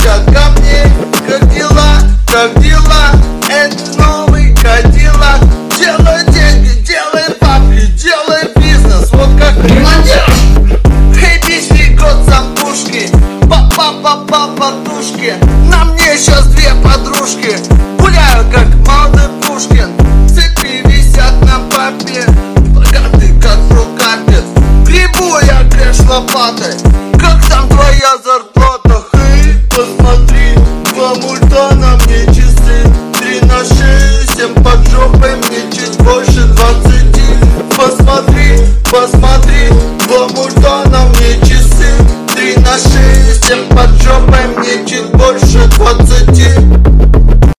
спешат ко мне. Как дела, как дела? Это новый Кадиллак. Делай деньги, делай бабки, делай бизнес, вот как молодежь. Эй, бичли, год сампушки, подушки. На мне сейчас две подружки, гуляю как молодой Пушкин. Цепи висят на папе, богатый как прокатит. Грибу я кэш лопатой, как там твоя зарплата? Эй, посмотри, 2 мульта на мне часы, 3 на шее, 7 под жопой, мне чуть больше 20. Посмотри, посмотри, 2 мульта на мне часы, 3 на шее, 7 под жопой, мне чуть больше 20.